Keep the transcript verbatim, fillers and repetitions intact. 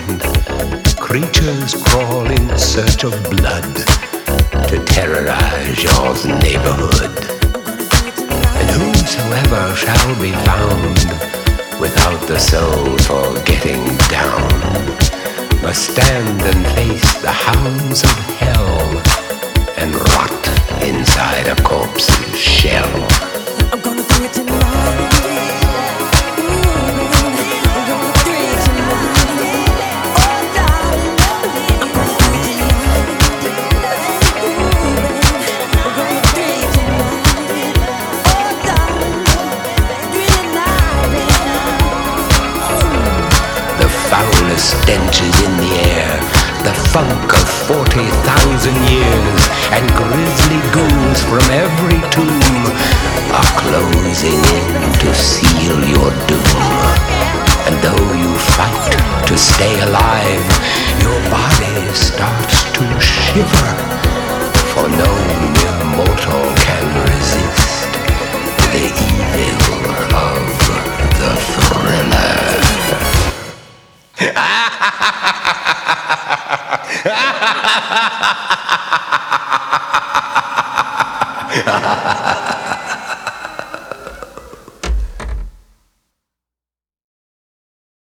find creatures crawl in search of blood to terrorize your neighborhood. And whosoever shall be found without the soul for getting down must stand and face the hounds of hell and rot inside a corpse's shell. I'm gonna do it tonight. Stench is in the air, the funk of forty thousand years, and grisly ghouls from every tomb are closing in to seal your doom. And though you fight to stay alive, your body starts to shiver, for no mere mortal can resist the evil of the thriller. Ha ha ha ha!